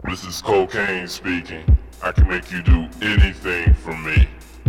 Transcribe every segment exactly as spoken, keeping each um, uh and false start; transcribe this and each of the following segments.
This is cocaine speaking. I can make you do anything for me.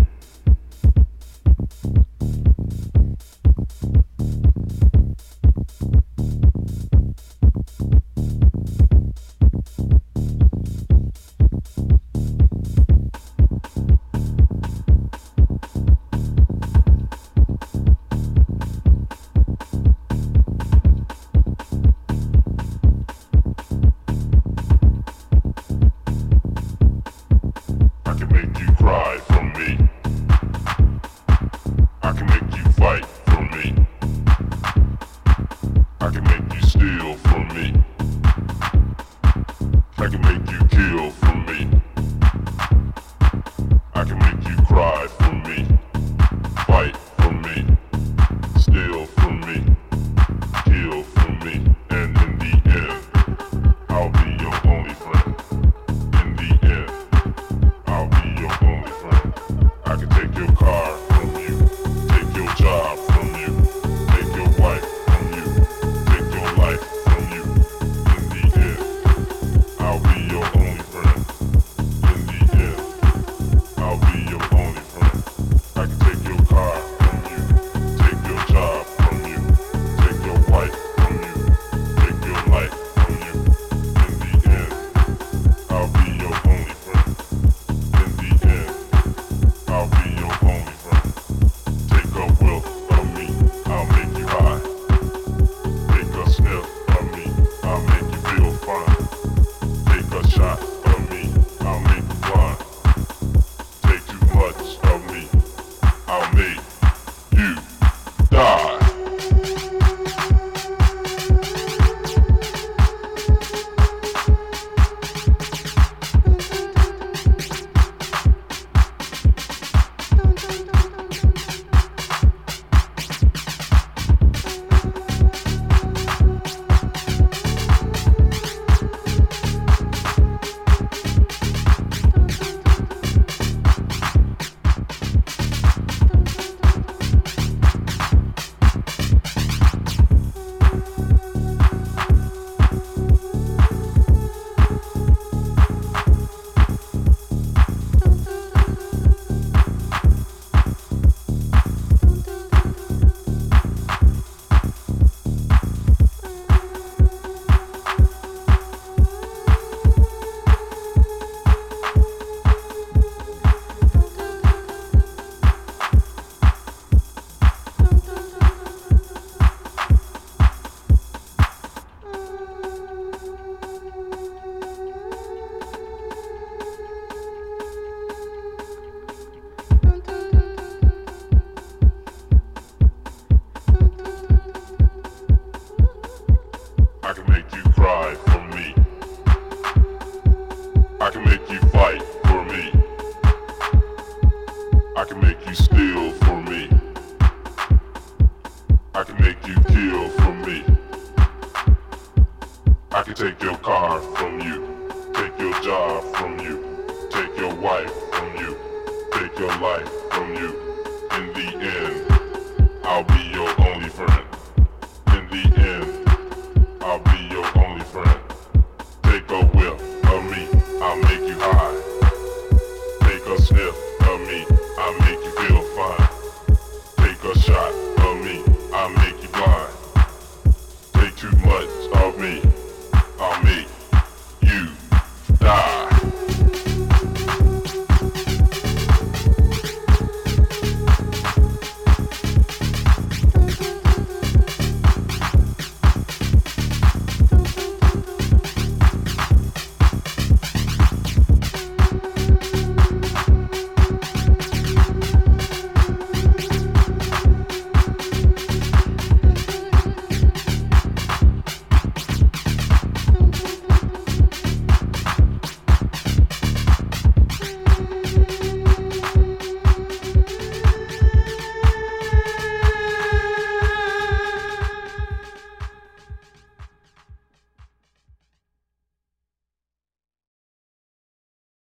I can make you cry for me. I can make you fight for me. I can make you steal for me. I can make you kill for me. I can make you cry for me. Fight for me. Steal for me. Kill for me. And in the end, I'll be your only friend. In the end, I'll be your only friend. I can take your car from you, take your job from you, take your wife from you, take your life from you. In the end, I'll be your only friend. In the end, I'll be your only friend. I can take your car from you, take your job from you, take your wife from you, take your life from you. In the end, I'll be your only friend. In the end, I'll be your only friend. Take a whiff of me, I'll make you high. Take a sniff of me, I'll make you feel fine. Take a shot